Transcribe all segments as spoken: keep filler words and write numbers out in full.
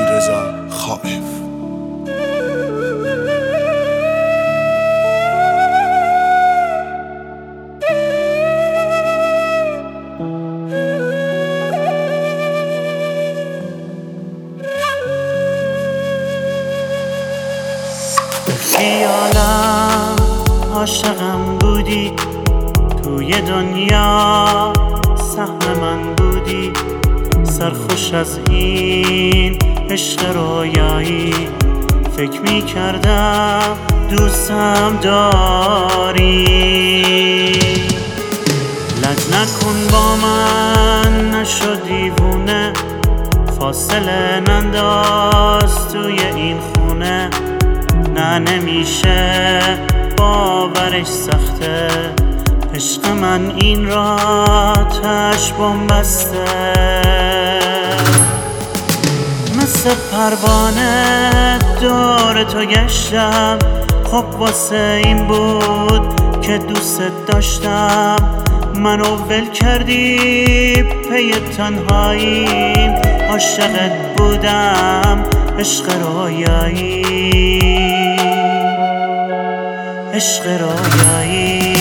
علیرضا خائف. خیالم عاشقم بودی، توی دنیا سهم من بودی، سرخوش از این عشق رویایی، فکر می کردم دوستم داری. لج نکن با من، نشو دیوونه، فاصله ننداز توی این خونه. نه نمیشه باورش سخته، عشق من این را آتش بمبسته. مثل پروانه دور تو گشتم، خب واسه این بود که دوست داشتم. منو ول کردی پی تنهاییم، عاشقت بودم عشق رویایی، عشق رویایی.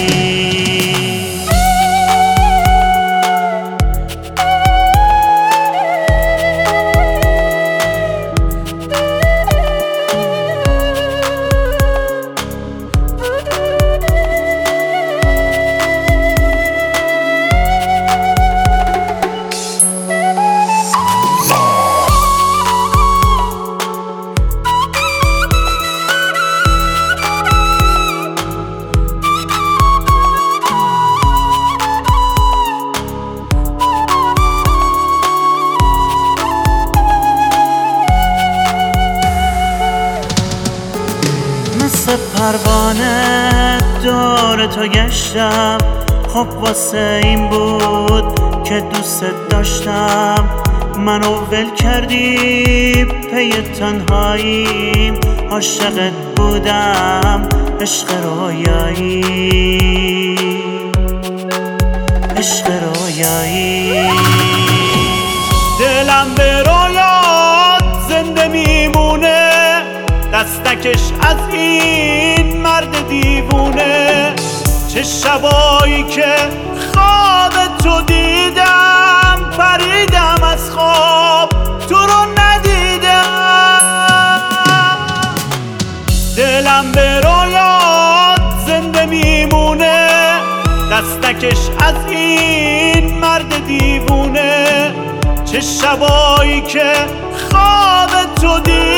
مثل پروانه دور تو گشتم، خب واسه این بود که دوست داشتم. منو ول کردی پی تنهاییم، عاشقت بودم عشق رویایی، عشق رویایی. دلم به رویات زنده میمونه، دستکش از این مرد دیوونه. چه شبایی که خواب تو دیدم، پریدم از خواب تو رو ندیدم. دلم به رویات زنده میمونه، دستکش از این مرد دیوونه. چه شبایی که خواب تو دیدم،